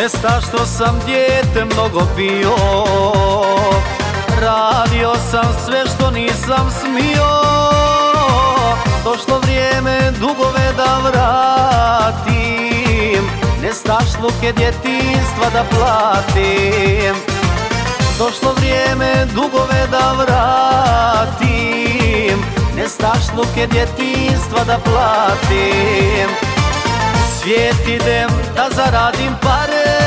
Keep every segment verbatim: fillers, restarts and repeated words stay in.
Nestašto sam dijete mnogo pio, radio sam sve što nisam smio. Došlo vrijeme dugove da vratim, nestašluke djetinjstva da platim. Došlo vrijeme dugove da vratim, nestašluke djetinjstva da platim. Svijet idem da zaradim pare,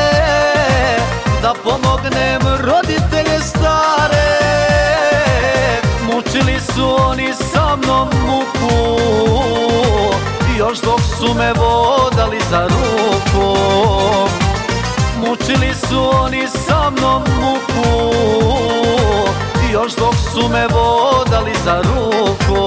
da pomognem roditelje stare. Mučili su oni sa mnom muku, još dok su me vodali za ruku. Mučili su oni sa mnom muku, još dok su me vodali za ruku.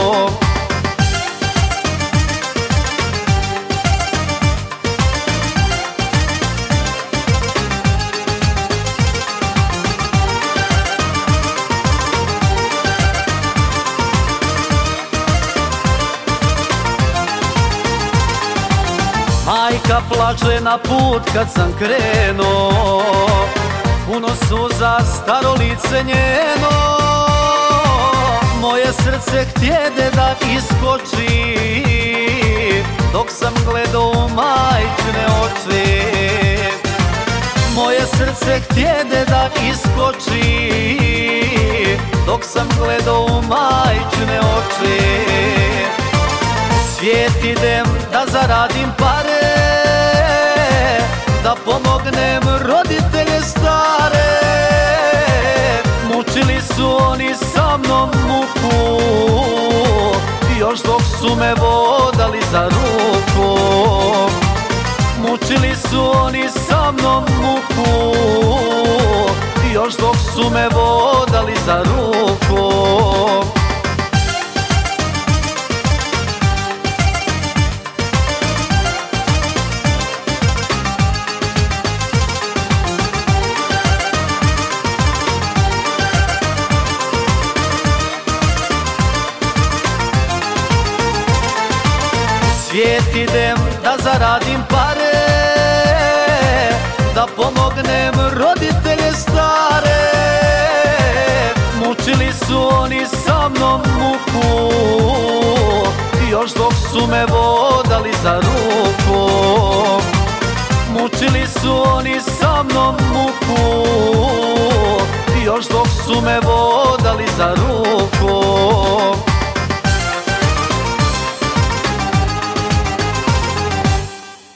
Majka plače na put kad sam krenuo, puno suza staro lice njeno. Moje srce htjede da iskoči, dok sam gledao u majčine oči. Moje srce htjede da iskoči, dok sam gledao u majčine oči. Svijet idem da zaradim pare, da pomognem roditelje stare. Mučili su oni sa mnom muku, još dok su me vodali za ruku. Mučili su oni sa mnom muku, još dok su me vodali za ruku. Svijet idem da zaradim pare, da pomognem roditelje stare. Mučili su oni sa mnom muku, još dok su me vodali za ruku. Mučili su oni sa mnom muku, još dok su me vodali za ruku.